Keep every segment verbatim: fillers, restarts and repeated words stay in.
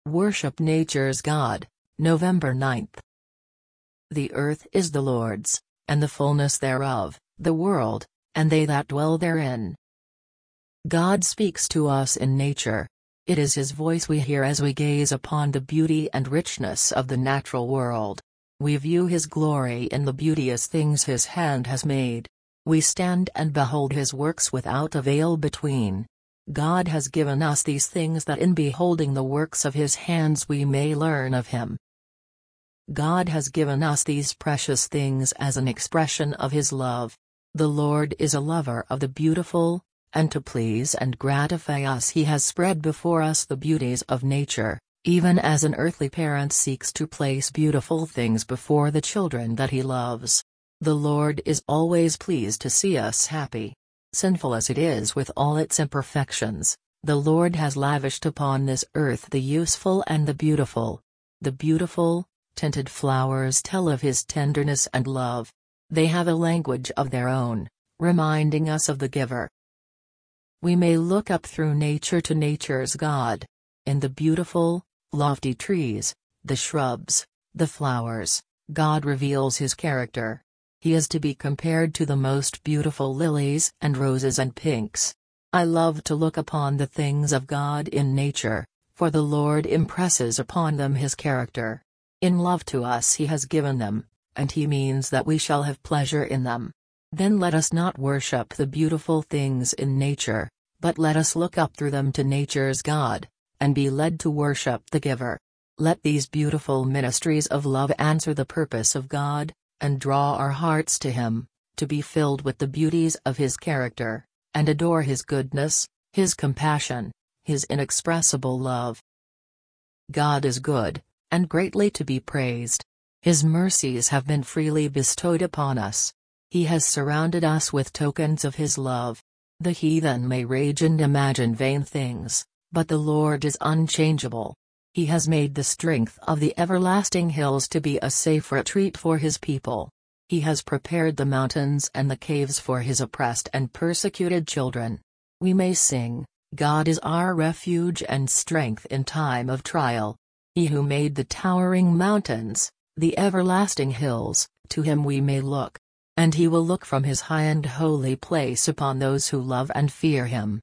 Worship nature's God, November ninth. The earth is the Lord's, and the fullness thereof, the world, and they that dwell therein. God speaks to us in nature. It is His voice we hear as we gaze upon the beauty and richness of the natural world. We view His glory in the beauteous things His hand has made. We stand and behold His works without a veil between. God has given us these things that in beholding the works of His hands we may learn of Him. God has given us these precious things as an expression of His love. The Lord is a lover of the beautiful, and to please and gratify us He has spread before us the beauties of nature, even as an earthly parent seeks to place beautiful things before the children that he loves. The Lord is always pleased to see us happy. Sinful as it is with all its imperfections, the Lord has lavished upon this earth the useful and the beautiful. The beautiful, tinted flowers tell of His tenderness and love. They have a language of their own, reminding us of the Giver. We may look up through nature to nature's God. In the beautiful, lofty trees, the shrubs, the flowers, God reveals His character. He is to be compared to the most beautiful lilies and roses and pinks. I love to look upon the things of God in nature, for the Lord impresses upon them His character. In love to us He has given them, and He means that we shall have pleasure in them. Then let us not worship the beautiful things in nature, but let us look up through them to nature's God, and be led to worship the Giver. Let these beautiful ministries of love answer the purpose of God, and draw our hearts to Him, to be filled with the beauties of His character, and adore His goodness, His compassion, His inexpressible love. God is good, and greatly to be praised. His mercies have been freely bestowed upon us. He has surrounded us with tokens of His love. The heathen may rage and imagine vain things, but the Lord is unchangeable. He has made the strength of the everlasting hills to be a safe retreat for His people. He has prepared the mountains and the caves for His oppressed and persecuted children. We may sing, God is our refuge and strength in time of trial. He who made the towering mountains, the everlasting hills, to Him we may look. And He will look from His high and holy place upon those who love and fear Him.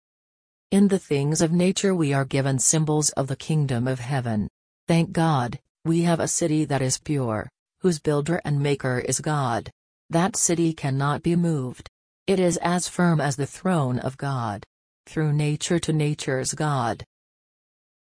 In the things of nature we are given symbols of the kingdom of heaven. Thank God, we have a city that is pure, whose builder and maker is God. That city cannot be moved. It is as firm as the throne of God. Through nature to nature's God,